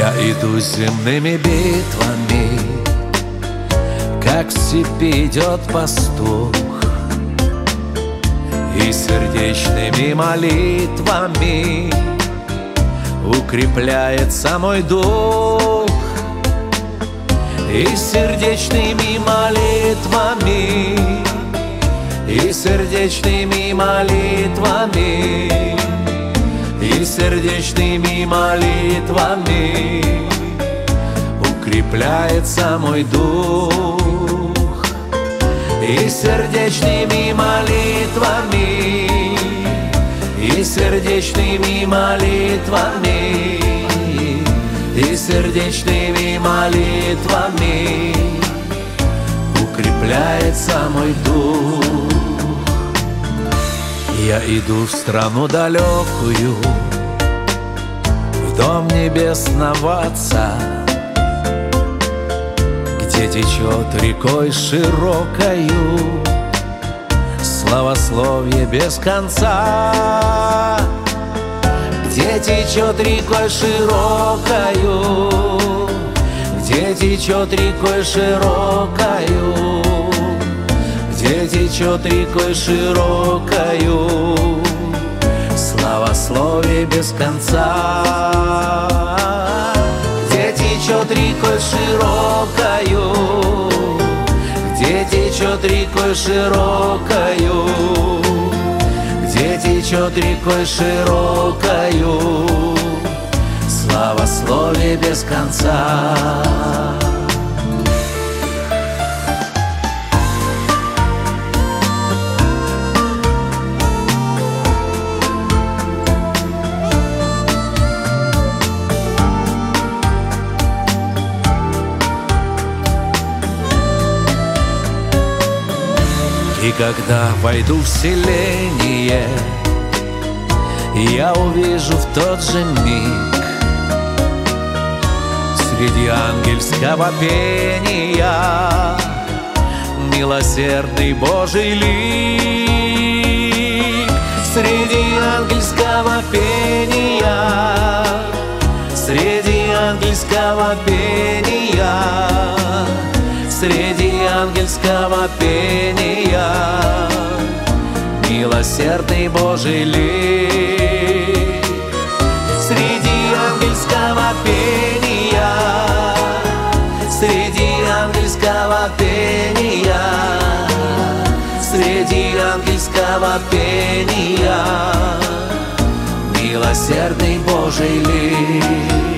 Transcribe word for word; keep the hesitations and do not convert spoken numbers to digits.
Я иду земными битвами, как в степи идет пастух, и сердечными молитвами укрепляется мой дух. И сердечными молитвами, и сердечными молитвами, и сердечными молитвами укрепляется мой дух. И сердечными молитвами, и сердечными молитвами, и сердечными молитвами укрепляется мой дух. Я иду в страну далекую, в дом небесного Отца, где течет рекой широкою славословие без конца. Где течет рекой широкою, где течет рекой широкою, где течет рекой широкою славословие без конца. Где течет рекой широкою, где течет рекой широкою, где течет рекой широкою славословие без конца. И когда войду в селение, я увижу в тот же миг среди ангельского пения милосердный Божий лик. Среди ангельского пения, среди ангельского пения, среди ангельского пения милосердный Божий лик. Среди ангельского пения, среди ангельского пения, среди ангельского пения милосердный Божий лик.